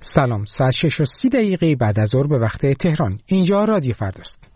سلام، ساعت 6:30 بعد از ظهر به وقت تهران. اینجا رادیو فرداست.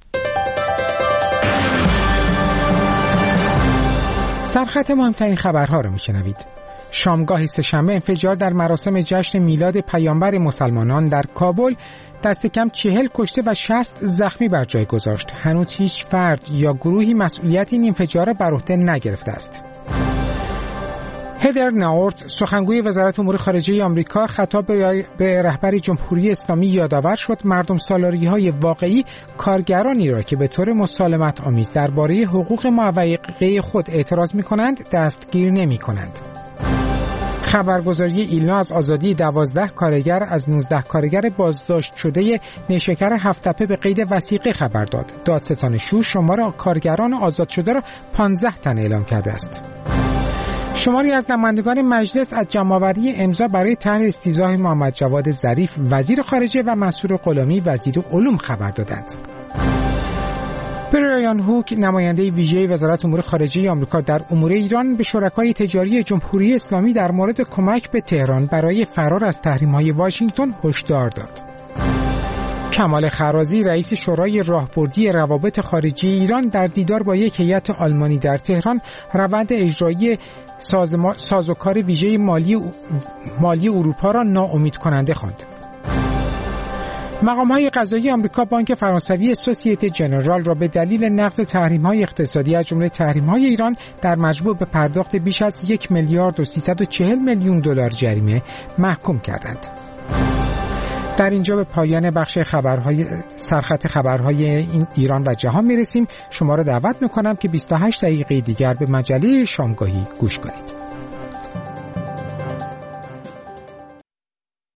سرخط مهمترین خبرها رو میشنوید. شامگاه سه‌شنبه انفجار در مراسم جشن میلاد پیامبر مسلمانان در کابل دست کم 40 کشته و 60 زخمی بر جای گذاشت. هنوز هیچ فرد یا گروهی مسئولیت این انفجار را بر عهده نگرفته است. هدر ناورت، سخنگوی وزارت امور خارجه آمریکا، خطاب به رهبر جمهوری اسلامی یادآور شد مردم سالاری‌های واقعی کارگرانی را که به طور مسالمت آمیز درباره حقوق معوقه خود اعتراض می‌کنند دستگیر نمی‌کنند. خبرگزاری ایلنا از آزادی 12 کارگر از 19 کارگر بازداشت شده نیشکر هفت‌تپه به قید وثیقه خبر داد. دادستان شور شمار کارگران آزاد شده را 15 تن اعلام کرده است. شماری از نمایندگان مجلس از جمع‌آوری امضا برای طرح استیضاح محمد جواد ظریف وزیر خارجه و منصور غلامی وزیر علوم خبر دادند. برایان هوک، نماینده ویژه وزارت امور خارجه آمریکا در امور ایران، به شرکای تجاری جمهوری اسلامی در مورد کمک به تهران برای فرار از تحریم‌های واشنگتن هشدار داد. کمال خرازی، رئیس شورای راهبردی روابط خارجی ایران، در دیدار با یک هیئت آلمانی در تهران روند اجرایی سازوکار ویژه مالی اروپا را ناامید کننده خواند. مقام‌های قضایی آمریکا بانک فرانسوی سوسیته ژنرال را به دلیل نقض تحریم‌های اقتصادی از جمله تحریم‌های ایران در مجموع به پرداخت بیش از 1 میلیارد و 340 میلیون دلار جریمه محکوم کردند. در اینجا به پایان بخش سرخط خبرهای ایران و جهان میرسیم. شما را دعوت میکنم که 28 دقیقه دیگر به مجله شامگاهی گوش کنید.